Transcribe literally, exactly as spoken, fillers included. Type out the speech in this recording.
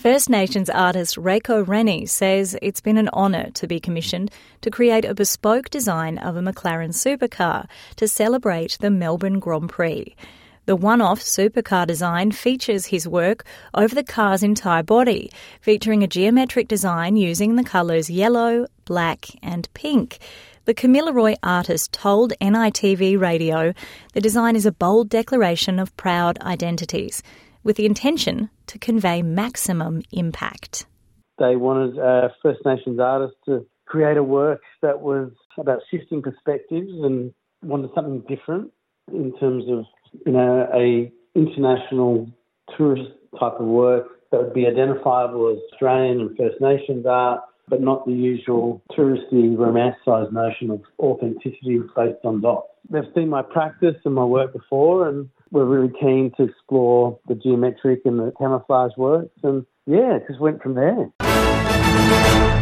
First Nations artist Reiko Rennie says it's been an honour to be commissioned to create a bespoke design of a McLaren supercar to celebrate the Melbourne Grand Prix. The one-off supercar design features his work over the car's entire body, featuring a geometric design using the colours yellow, black and pink. The Kamilaroi artist told N I T V Radio the design is a bold declaration of proud identities, with the intention to convey maximum impact. They wanted uh, First Nations artists to create a work that was about shifting perspectives and wanted something different in terms of, you know, a international tourist type of work that would be identifiable as Australian and First Nations art, but not the usual touristy, romanticised notion of authenticity based on dots. They've seen my practice and my work before, and we're really keen to explore the geometric and the camouflage works, and yeah, it just went from there.